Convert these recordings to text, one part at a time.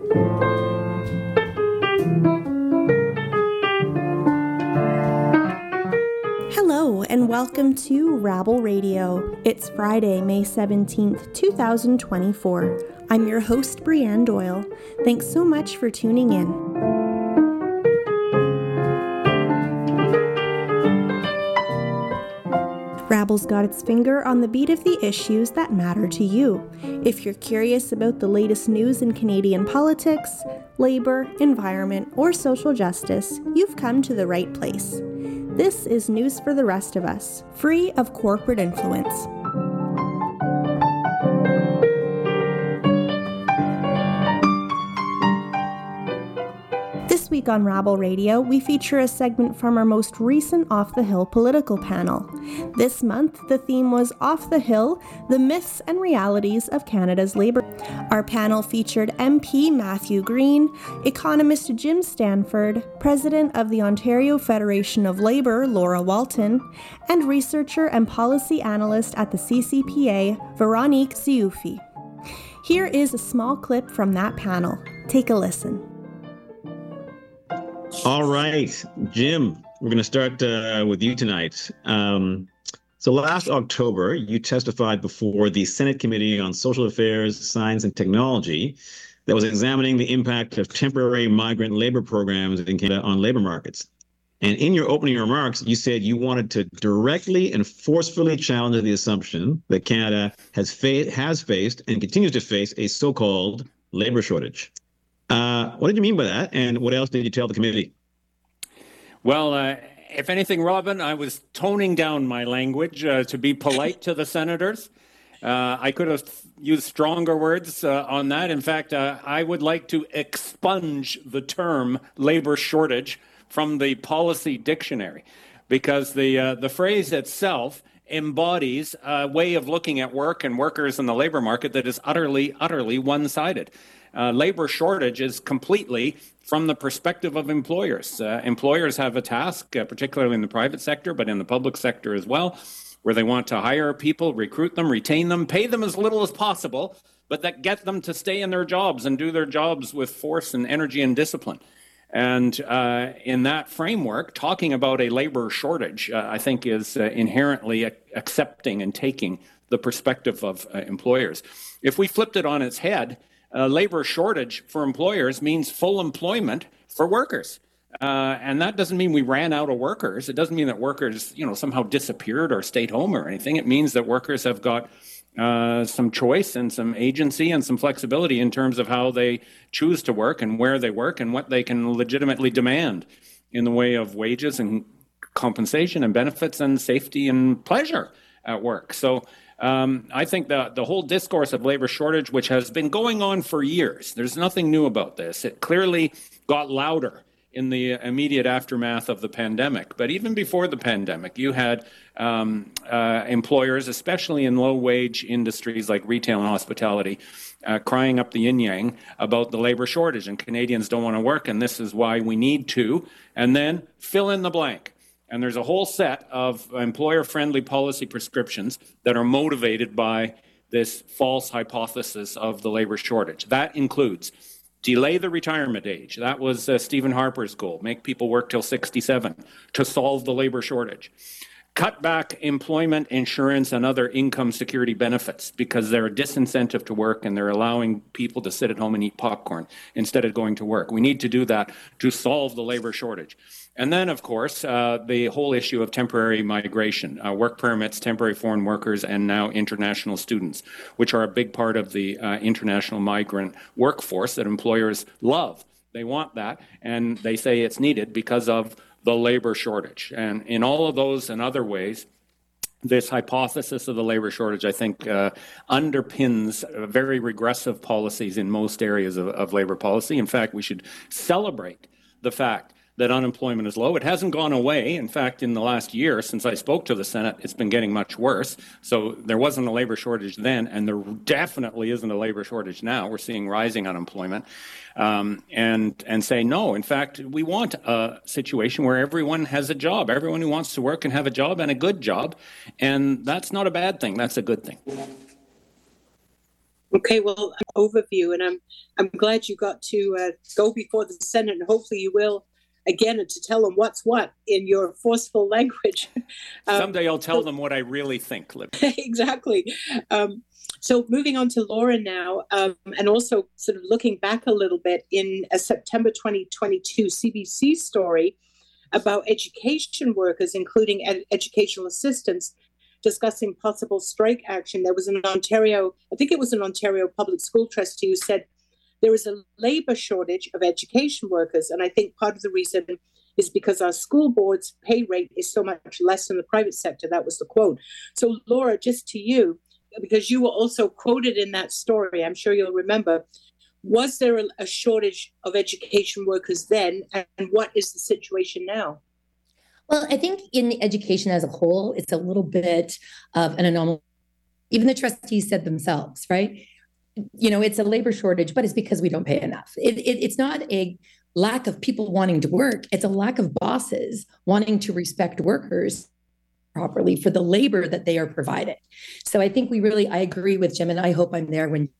Hello and welcome to Rabble Radio. It's Friday, May 17th, 2024. I'm your host, Brianne Doyle. Thanks so much for tuning in. Rabble's got its finger on the beat of the issues that matter to you. If you're curious about the latest news in Canadian politics, labor, environment, or social justice, you've come to the right place. This is News for the Rest of Us, free of corporate influence. This week on Rabble Radio, we feature a segment from our most recent Off the Hill political panel. This month, the theme was Off the Hill, the myths and realities of Canada's labour. Our panel featured MP Matthew Green, economist Jim Stanford, president of the Ontario Federation of Labour Laura Walton, and researcher and policy analyst at the CCPA Veronique Sioufi. Here is a small clip from that panel. Take a listen. All right, Jim, we're going to start with you tonight. So last October, you testified before the Senate Committee on Social Affairs, Science and Technology that was examining the impact of temporary migrant labor programs in Canada on labor markets. And in your opening remarks, you said you wanted to directly and forcefully challenge the assumption that Canada has faced and continues to face a so-called labor shortage. What did you mean by that, and what else did you tell the committee? Well, if anything, Robin, I was toning down my language to be polite to the senators. I could have used stronger words on that. In fact, I would like to expunge the term labor shortage from the policy dictionary, because the phrase itself embodies a way of looking at work and workers in the labor market that is utterly one-sided. Labor shortage is completely from the perspective of employers. Employers have a task, particularly in the private sector, but in the public sector as well, where they want to hire people, recruit them, retain them, pay them as little as possible, but that get them to stay in their jobs and do their jobs with force and energy and discipline. And in that framework, talking about a labor shortage, I think, is inherently accepting and taking the perspective of employers. If we flipped it on its head, labor shortage for employers means full employment for workers. And that doesn't mean we ran out of workers. It doesn't mean that workers, somehow disappeared or stayed home or anything. It means that workers have got some choice and some agency and some flexibility in terms of how they choose to work and where they work and what they can legitimately demand in the way of wages and compensation and benefits and safety and pleasure at work. So I think the whole discourse of labor shortage, which has been going on for years, there's nothing new about this. It clearly got louder in the immediate aftermath of the pandemic. But even before the pandemic, you had employers, especially in low-wage industries like retail and hospitality, crying up the yin-yang about the labor shortage, and Canadians don't want to work, and this is why we need to, and then fill in the blank. And there's a whole set of employer-friendly policy prescriptions that are motivated by this false hypothesis of the labor shortage. That includes delay the retirement age. That was Stephen Harper's goal, make people work till 67 to solve the labor shortage. Cut back employment insurance and other income security benefits because they're a disincentive to work and they're allowing people to sit at home and eat popcorn instead of going to work. We need to do that to solve the labor shortage. And then, of course, the whole issue of temporary migration, work permits, temporary foreign workers, and now international students, which are a big part of the international migrant workforce that employers love. They want that, and they say it's needed because of the labor shortage. And in all of those and other ways, this hypothesis of the labor shortage, I think, underpins very regressive policies in most areas of labor policy. In fact, we should celebrate the fact that unemployment is low. It hasn't gone away. In fact, in the last year, since I spoke to the Senate, it's been getting much worse. So there wasn't a labor shortage then, and there definitely isn't a labor shortage now. We're seeing rising unemployment. And say, no, in fact, we want a situation where everyone has a job. Everyone who wants to work can have a job and a good job. And that's not a bad thing. That's a good thing. Okay, well, overview, and I'm glad you got to go before the Senate, and hopefully you will again to tell them what's what in your forceful language. Someday I'll tell them what I really think, Libby. Exactly. So moving on to Laura now, and also sort of looking back a little bit in a September 2022 CBC story about education workers, including educational assistants, discussing possible strike action. There was an Ontario, I think it was an Ontario public school trustee who said there is a labor shortage of education workers. And I think part of the reason is because our school board's pay rate is so much less than the private sector. That was the quote. So Laura, just to you, because you were also quoted in that story, I'm sure you'll remember, was there a shortage of education workers then? And what is the situation now? Well, I think in the education as a whole, it's a little bit of an anomaly. Even the trustees said themselves, right? It's a labor shortage, but it's because we don't pay enough. It's not a lack of people wanting to work. It's a lack of bosses wanting to respect workers properly for the labor that they are provided. So I think I agree with Jim, and I hope I'm there when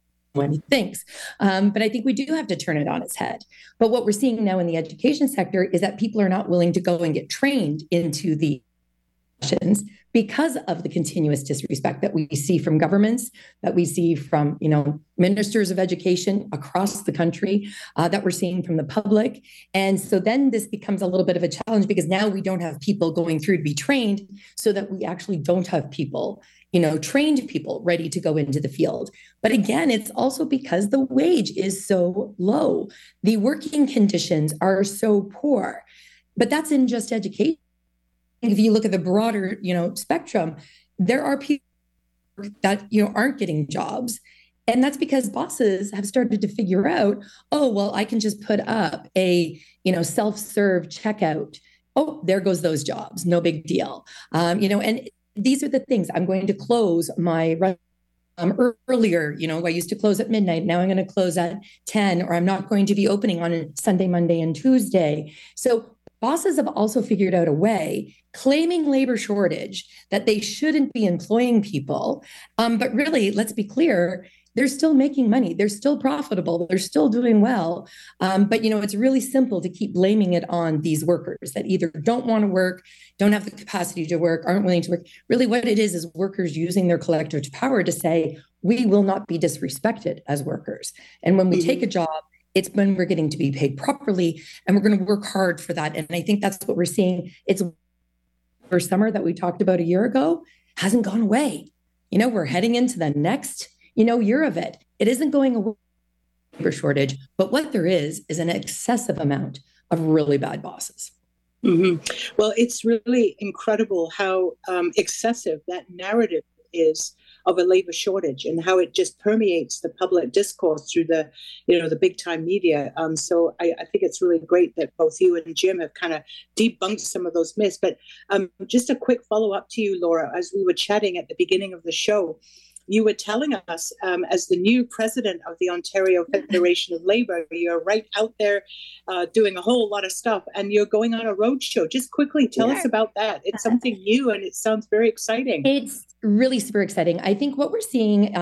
he thinks. But I think we do have to turn it on its head. But what we're seeing now in the education sector is that people are not willing to go and get trained into the questions because of the continuous disrespect that we see from governments, that we see from ministers of education across the country, that we're seeing from the public. And so then this becomes a little bit of a challenge because now we don't have people going through to be trained, so that we actually don't have people, trained people ready to go into the field. But again, it's also because the wage is so low. The working conditions are so poor. But that's in just education. If you look at the broader, spectrum, there are people that, aren't getting jobs. And that's because bosses have started to figure out, oh, well, I can just put up a, self-serve checkout. Oh, there goes those jobs. No big deal. And these are the things. I'm going to close my earlier. I used to close at midnight. Now I'm going to close at 10, or I'm not going to be opening on Sunday, Monday, and Tuesday. So bosses have also figured out a way, claiming labor shortage, that they shouldn't be employing people. But really, let's be clear, they're still making money. They're still profitable. They're still doing well. But, it's really simple to keep blaming it on these workers that either don't want to work, don't have the capacity to work, aren't willing to work. Really what it is workers using their collective power to say, we will not be disrespected as workers. And when we take a job, it's when we're getting to be paid properly, and we're going to work hard for that. And I think that's what we're seeing. It's for summer that we talked about a year ago hasn't gone away. We're heading into the next, year of it. It isn't going away, labor shortage, but what there is an excessive amount of really bad bosses. Mm-hmm. Well, it's really incredible how excessive that narrative is of a labor shortage, and how it just permeates the public discourse through the big time media. So I think it's really great that both you and Jim have kind of debunked some of those myths. But just a quick follow up to you, Laura, as we were chatting at the beginning of the show, you were telling us, as the new president of the Ontario Federation of Labour, you're right out there doing a whole lot of stuff, and you're going on a roadshow. Just quickly tell us about that. It's something new, and it sounds very exciting. It's really super exciting. I think what we're seeing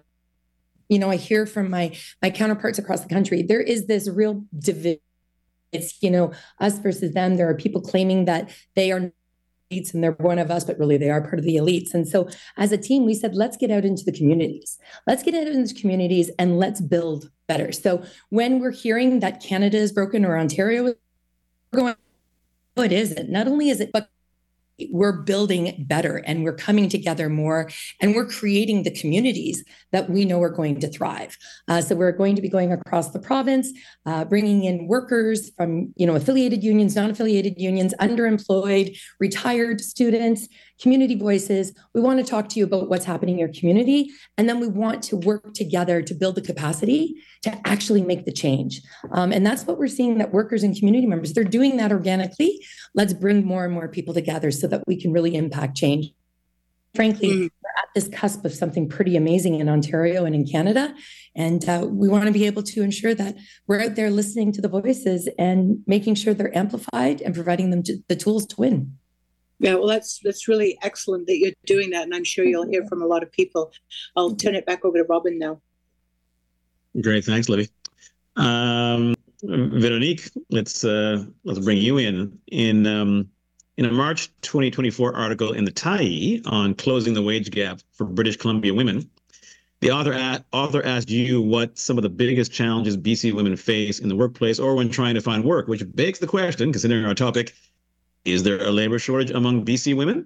I hear from my counterparts across the country, there is this real division. It's, us versus them. There are people claiming that they are elites and they're one of us, but really they are part of the elites. And so as a team, we said, let's get out into the communities. Let's get out into the communities and let's build better. So when we're hearing that Canada is broken or Ontario is going, oh, it isn't. Not only is it, but we're building better, and we're coming together more, and we're creating the communities that we know are going to thrive. So we're going to be going across the province, bringing in workers from, affiliated unions, non-affiliated unions, underemployed, retired students, community voices. We want to talk to you about what's happening in your community, and then we want to work together to build the capacity to actually make the change. And that's what we're seeing, that workers and community members, they're doing that organically. Let's bring more and more people together so that we can really impact change. Frankly, we're at this cusp of something pretty amazing in Ontario and in Canada. And we want to be able to ensure that we're out there listening to the voices and making sure they're amplified and providing them the tools to win. Yeah, well, that's really excellent that you're doing that, and I'm sure you'll hear from a lot of people. I'll turn it back over to Robin now. Great, thanks, Libby. Veronique, let's bring you in. In a March 2024 article in the Tyee on closing the wage gap for British Columbia women, the author asked you what some of the biggest challenges BC women face in the workplace or when trying to find work, which begs the question, considering our topic, is there a labor shortage among BC women?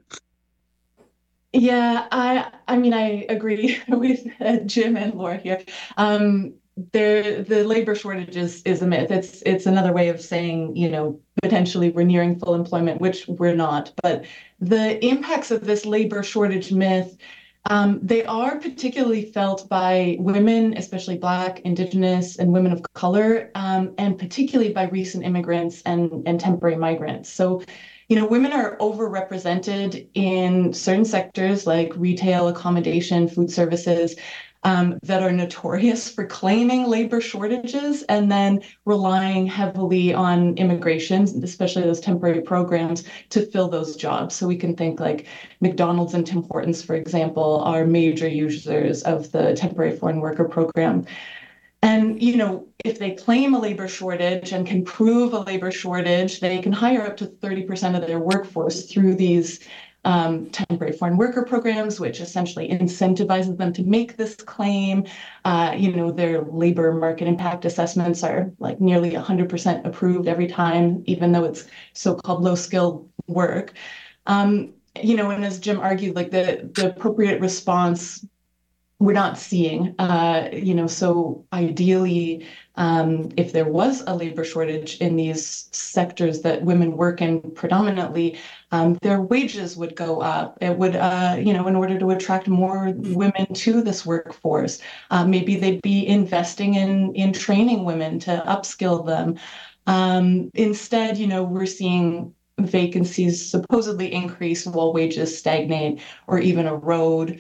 Yeah, I mean, I agree with Jim and Laura here. The labor shortage is a myth. It's another way of saying, potentially we're nearing full employment, which we're not. But the impacts of this labor shortage myth, they are particularly felt by women, especially Black, Indigenous, and women of color, and particularly by recent immigrants and temporary migrants. So, women are overrepresented in certain sectors like retail, accommodation, food services, that are notorious for claiming labor shortages and then relying heavily on immigration, especially those temporary programs, to fill those jobs. So we can think like McDonald's and Tim Hortons, for example, are major users of the temporary foreign worker program. And, if they claim a labor shortage and can prove a labor shortage, they can hire up to 30% of their workforce through these temporary foreign worker programs, which essentially incentivizes them to make this claim. Their labor market impact assessments are like nearly 100% approved every time, even though it's so-called low-skilled work. And as Jim argued, like the appropriate response we're not seeing, so ideally, if there was a labor shortage in these sectors that women work in predominantly, their wages would go up. It would, in order to attract more women to this workforce, maybe they'd be investing in training women to upskill them. Instead, we're seeing vacancies supposedly increase while wages stagnate or even erode.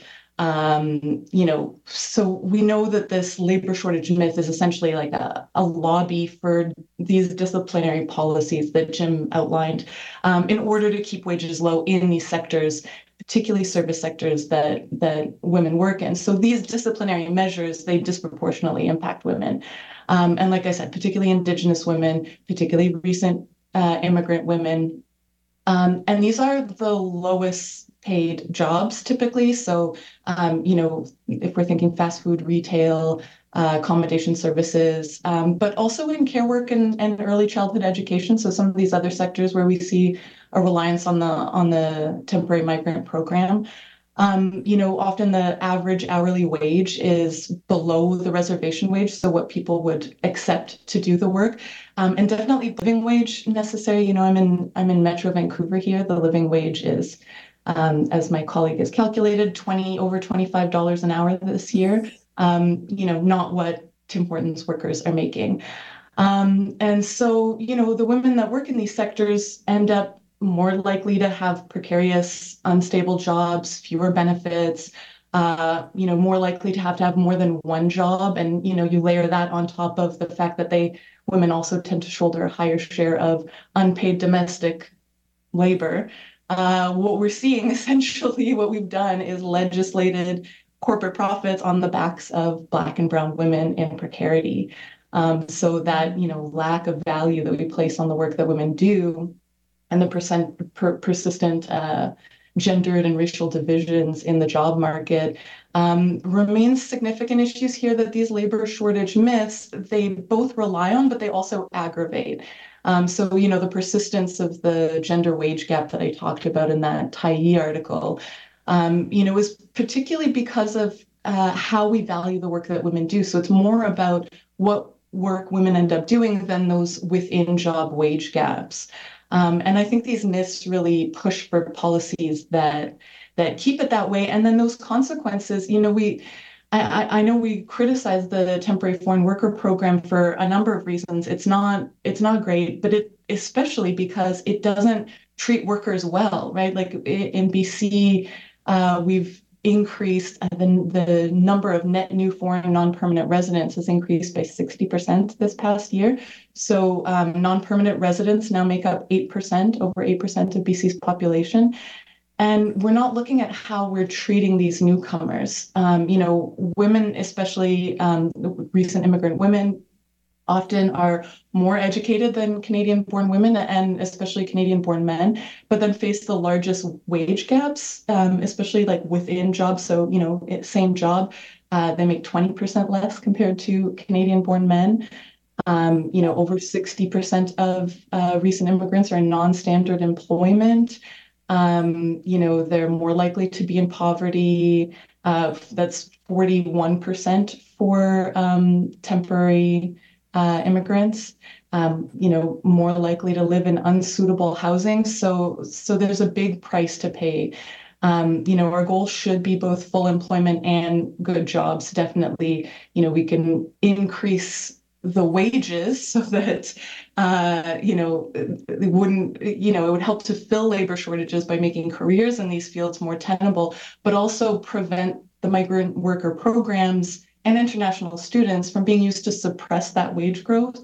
So we know that this labor shortage myth is essentially like a lobby for these disciplinary policies that Jim outlined, in order to keep wages low in these sectors, particularly service sectors that women work in. So these disciplinary measures, they disproportionately impact women. And like I said, particularly Indigenous women, particularly recent immigrant women. And these are the lowest paid jobs typically. So, if we're thinking fast food, retail, accommodation services, but also in care work and early childhood education. So some of these other sectors where we see a reliance on the temporary migrant program. Often the average hourly wage is below the reservation wage, so what people would accept to do the work, and definitely living wage necessary. I'm in Metro Vancouver here. The living wage is, as my colleague has calculated, over $25 an hour this year. Not what Tim Hortons workers are making. And so, the women that work in these sectors end up more likely to have precarious, unstable jobs, fewer benefits, more likely to have more than one job. And, you layer that on top of the fact that women also tend to shoulder a higher share of unpaid domestic labor. What we're seeing, essentially, what we've done is legislated corporate profits on the backs of Black and brown women in precarity. So that, lack of value that we place on the work that women do and the persistent gendered and racial divisions in the job market remains significant issues here that these labor shortage myths, they both rely on, but they also aggravate. So, the persistence of the gender wage gap that I talked about in that Tyee article, is particularly because of how we value the work that women do. So it's more about what work women end up doing than those within job wage gaps. And I think these myths really push for policies that keep it that way. And then those consequences, I know we criticize the temporary foreign worker program for a number of reasons. It's not great, but especially because it doesn't treat workers well, right? Like in BC, we've increased. The number of net new foreign non-permanent residents has increased by 60% this past year. So non-permanent residents now make up 8%, over 8% of BC's population. And we're not looking at how we're treating these newcomers. Women, especially recent immigrant women, often are more educated than Canadian-born women, and especially Canadian-born men, but then face the largest wage gaps, especially like within jobs. So, same job, they make 20% less compared to Canadian-born men. Over 60% of recent immigrants are in non-standard employment. They're more likely to be in poverty. That's 41% for temporary immigrants, more likely to live in unsuitable housing. So there's a big price to pay. Our goal should be both full employment and good jobs. Definitely, we can increase the wages so that, it wouldn't, it would help to fill labor shortages by making careers in these fields more tenable, but also prevent the migrant worker programs and international students from being used to suppress that wage growth.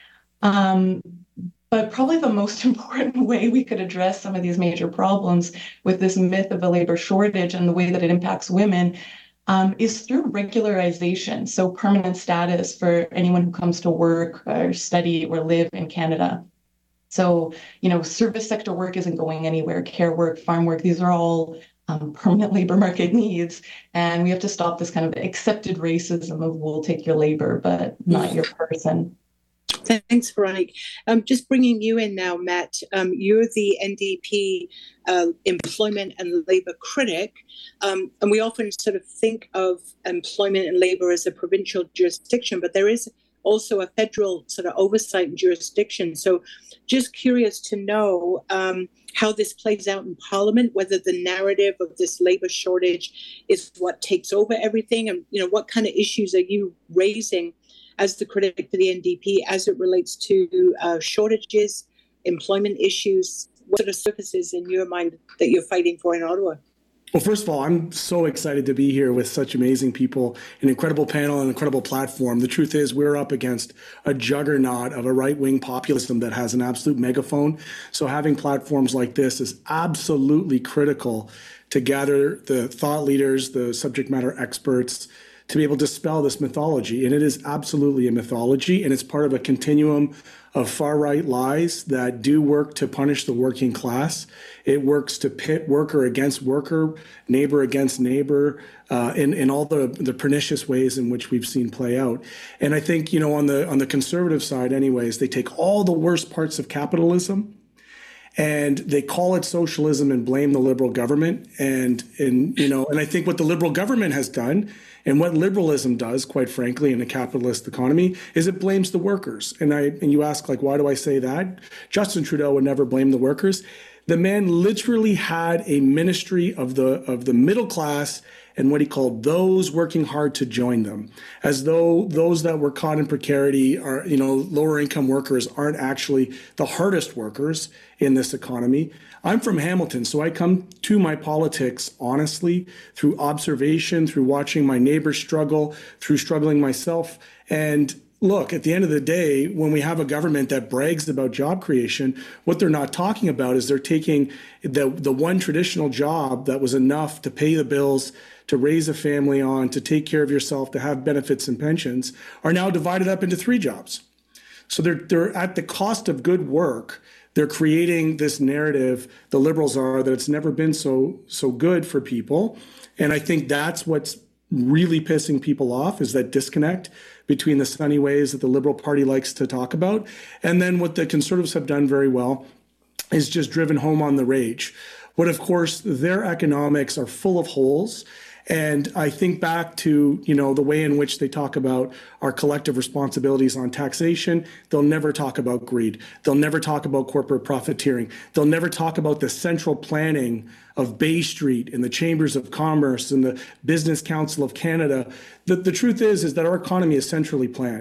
But probably the most important way we could address some of these major problems with this myth of a labor shortage and the way that it impacts women is through regularization. So permanent status for anyone who comes to work or study or live in Canada. So, service sector work isn't going anywhere. Care work, farm work, these are all permanent labor market needs. And we have to stop this kind of accepted racism of we'll take your labor, but not your person. Thanks, Veronique. Just bringing you in now, Matt. You're the NDP employment and labor critic. And we often sort of think of employment and labor as a provincial jurisdiction, but there is also a federal sort of oversight and jurisdiction. So just curious to know how this plays out in Parliament, whether the narrative of this labor shortage is what takes over everything, and what kind of issues are you raising as the critic for the NDP as it relates to shortages, employment issues? What sort of services in your mind that you're fighting for in Ottawa? Well, first of all, I'm so excited to be here with such amazing people, an incredible panel, an incredible platform. The truth is we're up against a juggernaut of a right-wing populism that has an absolute megaphone. So having platforms like this is absolutely critical to gather the thought leaders, the subject matter experts, to be able to dispel this mythology. And it is absolutely a mythology, and it's part of a continuum of far-right lies that do work to punish the working class. It works to pit worker against worker, neighbor against neighbor, in all the pernicious ways in which we've seen play out. And I think, on the conservative side anyways, they take all the worst parts of capitalism and they call it socialism and blame the liberal government. And I think what the liberal government has done and what liberalism does, quite frankly, in a capitalist economy, is it blames the workers. And you ask, why do I say that? Justin Trudeau would never blame the workers. The man literally had a ministry of the middle class and what he called those working hard to join them, as though those that were caught in precarity are, lower income workers aren't actually the hardest workers in this economy. I'm from Hamilton, so I come to my politics honestly through observation, through watching my neighbors struggle, through struggling myself. And look, at the end of the day, when we have a government that brags about job creation, what they're not talking about is they're taking the one traditional job that was enough to pay the bills, to raise a family on, to take care of yourself, to have benefits and pensions, are now divided up into 3 jobs. So they're at the cost of good work. They're creating this narrative, the Liberals are, that it's never been so good for people. And I think that's what's really pissing people off, is that disconnect between the sunny ways that the Liberal Party likes to talk about. And then what the Conservatives have done very well is just driven home on the rage. But of course, their economics are full of holes. And I think back to, the way in which they talk about our collective responsibilities on taxation. They'll never talk about greed. They'll never talk about corporate profiteering. They'll never talk about the central planning of Bay Street and the Chambers of Commerce and the Business Council of Canada. The truth is that our economy is centrally planned.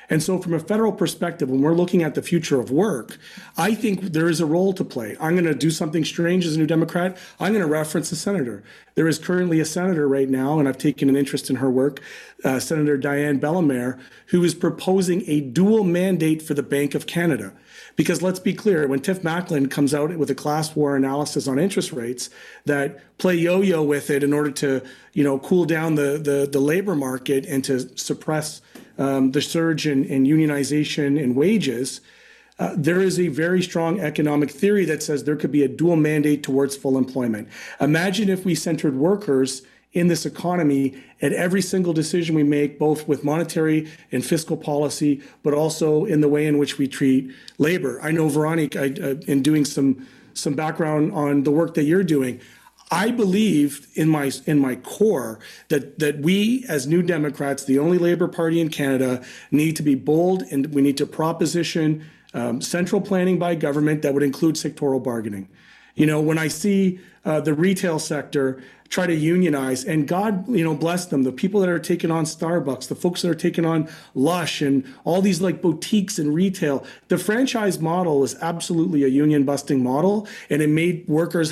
And so from a federal perspective, when we're looking at the future of work, I think there is a role to play. I'm going to do something strange as a New Democrat. I'm going to reference a senator. There is currently a senator right now, and I've taken an interest in her work, Senator Diane Bellemare, who is proposing a dual mandate for the Bank of Canada. Because let's be clear, when Tiff Macklin comes out with a class war analysis on interest rates that play yo-yo with it in order to, cool down the labor market and to suppress the surge in unionization and wages, there is a very strong economic theory that says there could be a dual mandate towards full employment. Imagine if we centered workers in this economy at every single decision we make, both with monetary and fiscal policy, but also in the way in which we treat labor. I know, Veronique, in doing some background on the work that you're doing, I believe in my core that we as New Democrats, the only Labour Party in Canada, need to be bold, and we need to proposition central planning by government that would include sectoral bargaining. When I see the retail sector try to unionize, and God, bless them, the people that are taking on Starbucks, the folks that are taking on Lush and all these like boutiques and retail, the franchise model is absolutely a union busting model. And it made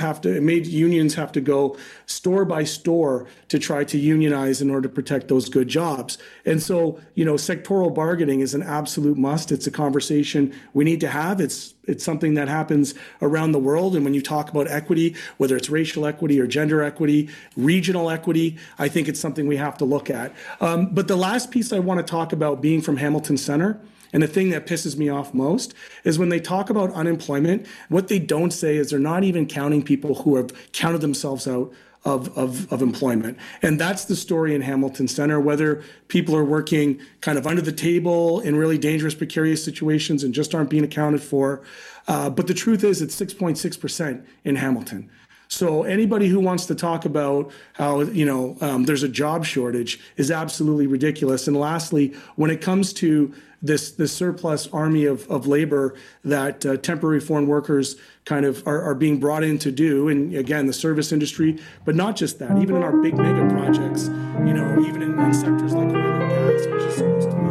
unions have to go store by store to try to unionize in order to protect those good jobs. And so, sectoral bargaining is an absolute must. It's a conversation we need to have. It's something that happens around the world. And when you talk about equity, whether it's racial equity or gender equity, regional equity, I think it's something we have to look at. But the last piece I want to talk about, being from Hamilton Centre, and the thing that pisses me off most is when they talk about unemployment, what they don't say is they're not even counting people who have counted themselves out of employment. And that's the story in Hamilton Centre, whether people are working kind of under the table in really dangerous, precarious situations and just aren't being accounted for. But the truth is it's 6.6% in Hamilton. So anybody who wants to talk about how, there's a job shortage is absolutely ridiculous. And lastly, when it comes to this surplus army of labor that temporary foreign workers kind of are being brought in to do, and again, the service industry, but not just that, even in our big mega projects, even in sectors like oil and gas, which is supposed to be.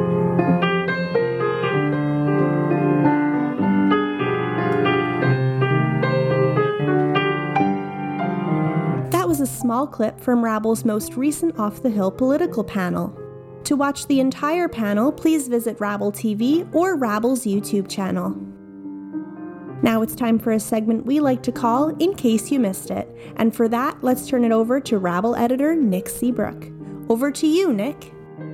That was a small clip from Rabble's most recent Off the Hill political panel. To watch the entire panel, please visit Rabble TV or Rabble's YouTube channel. Now it's time for a segment we like to call In Case You Missed It, and for that, let's turn it over to Rabble editor Nick Seabrook. Over to you, Nick.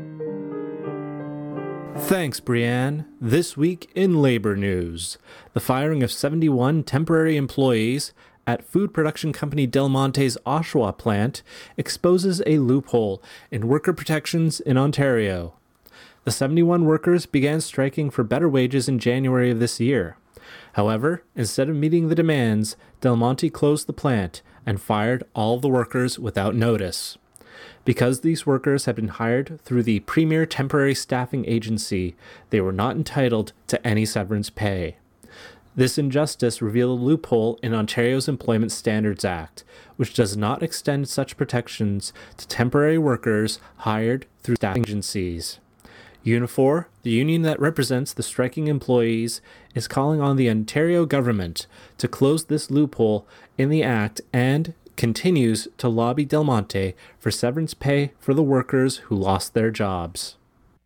Thanks, Brianne. This week in labor news, the firing of 71 temporary employees at food production company Del Monte's Oshawa plant exposes a loophole in worker protections in Ontario. The 71 workers began striking for better wages in January of this year. However, instead of meeting the demands, Del Monte closed the plant and fired all the workers without notice. Because these workers had been hired through the Premier Temporary Staffing Agency, they were not entitled to any severance pay. This injustice revealed a loophole in Ontario's Employment Standards Act, which does not extend such protections to temporary workers hired through staffing agencies. Unifor, the union that represents the striking employees, is calling on the Ontario government to close this loophole in the Act and continues to lobby Del Monte for severance pay for the workers who lost their jobs.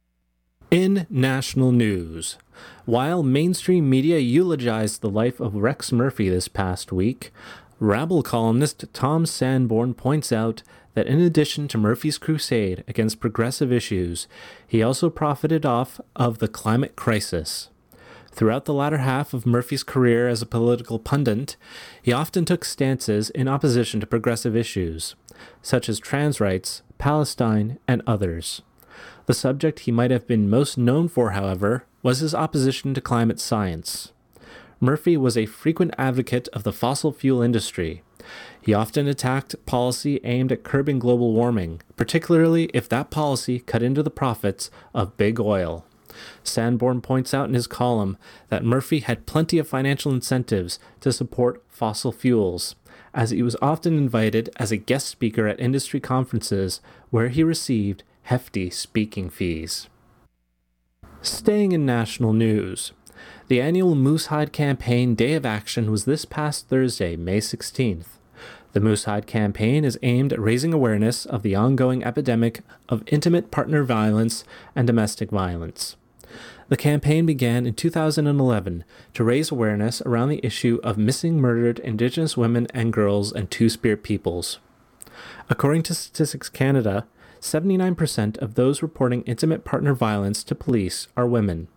In national news, while mainstream media eulogized the life of Rex Murphy this past week, Rabble columnist Tom Sanborn points out that in addition to Murphy's crusade against progressive issues, he also profited off of the climate crisis. Throughout the latter half of Murphy's career as a political pundit, he often took stances in opposition to progressive issues, such as trans rights, Palestine, and others. The subject he might have been most known for, however, was his opposition to climate science. Murphy was a frequent advocate of the fossil fuel industry. He often attacked policy aimed at curbing global warming, particularly if that policy cut into the profits of big oil. Sanborn points out in his column that Murphy had plenty of financial incentives to support fossil fuels, as he was often invited as a guest speaker at industry conferences where he received hefty speaking fees. Staying in national news, the annual Moosehide Campaign Day of Action was this past Thursday, May 16th. The Moosehide Campaign is aimed at raising awareness of the ongoing epidemic of intimate partner violence and domestic violence. The campaign began in 2011 to raise awareness around the issue of missing murdered Indigenous women and girls and Two-Spirit peoples. According to Statistics Canada, 79% of those reporting intimate partner violence to police are women.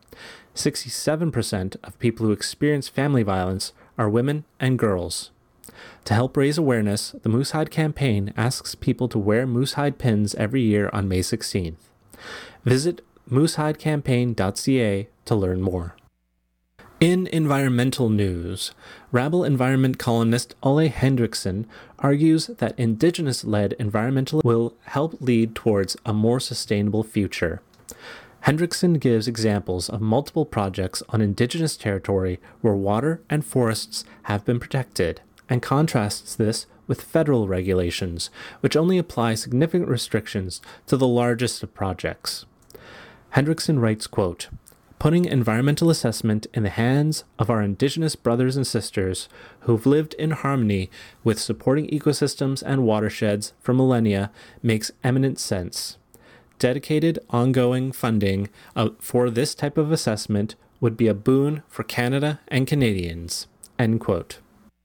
67% of people who experience family violence are women and girls. To help raise awareness, the Moosehide Campaign asks people to wear moosehide pins every year on May 16th. Visit moosehidecampaign.ca to learn more. In environmental news, Rabble environment columnist Ole Henriksen argues that Indigenous-led environmental will help lead towards a more sustainable future. Henriksen gives examples of multiple projects on Indigenous territory where water and forests have been protected, and contrasts this with federal regulations, which only apply significant restrictions to the largest of projects. Henriksen writes, quote, "Putting environmental assessment in the hands of our Indigenous brothers and sisters who've lived in harmony with supporting ecosystems and watersheds for millennia makes eminent sense. Dedicated, ongoing funding for this type of assessment would be a boon for Canada and Canadians." End quote.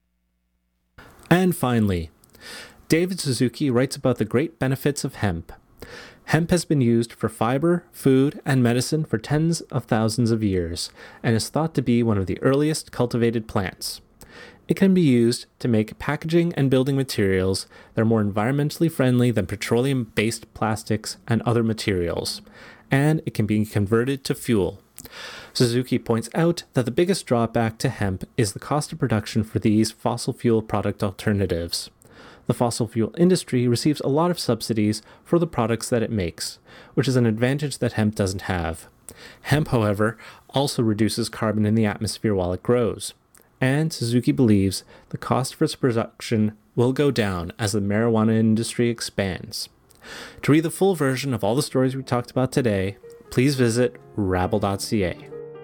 And finally, David Suzuki writes about the great benefits of hemp. Hemp has been used for fiber, food, and medicine for tens of thousands of years, and is thought to be one of the earliest cultivated plants. It can be used to make packaging and building materials that are more environmentally friendly than petroleum-based plastics and other materials, and it can be converted to fuel. Suzuki points out that the biggest drawback to hemp is the cost of production for these fossil fuel product alternatives. The fossil fuel industry receives a lot of subsidies for the products that it makes, which is an advantage that hemp doesn't have. Hemp, however, also reduces carbon in the atmosphere while it grows, and Suzuki believes the cost for its production will go down as the marijuana industry expands. To read the full version of all the stories we talked about today, please visit rabble.ca.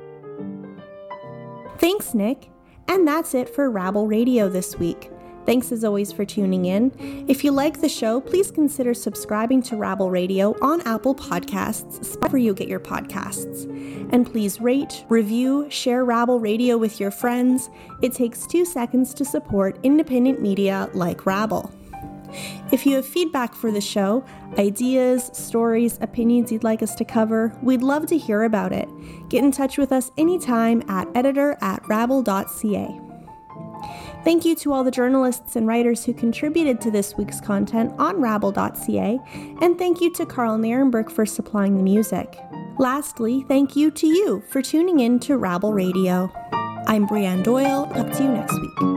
Thanks, Nick. And that's it for Rabble Radio this week. Thanks as always for tuning in. If you like the show, please consider subscribing to Rabble Radio on Apple Podcasts, wherever you get your podcasts. And please rate, review, share Rabble Radio with your friends. It takes 2 seconds to support independent media like Rabble. If you have feedback for the show, ideas, stories, opinions you'd like us to cover, we'd love to hear about it. Get in touch with us anytime at editor@rabble.ca. Thank you to all the journalists and writers who contributed to this week's content on rabble.ca, and thank you to Carl Nierenberg for supplying the music. Lastly, thank you to you for tuning in to Rabble Radio. I'm Brianne Doyle. Talk to you next week.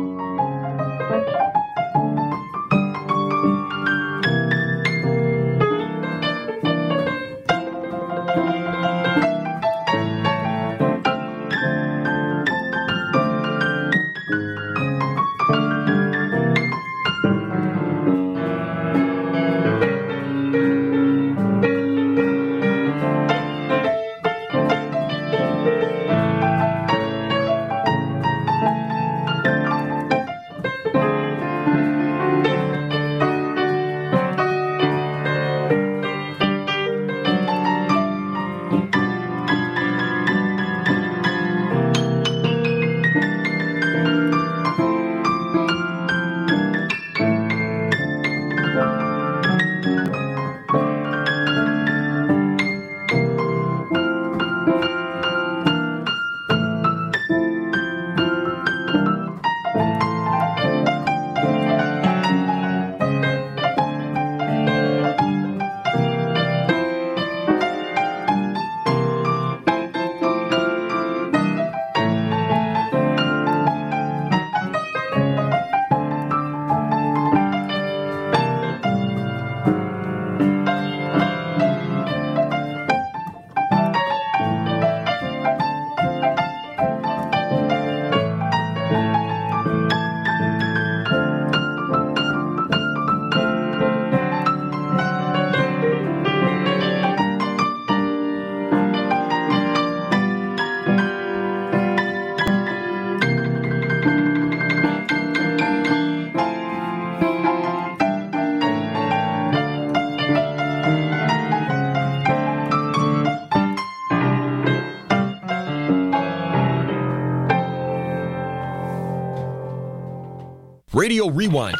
Radio Rewind.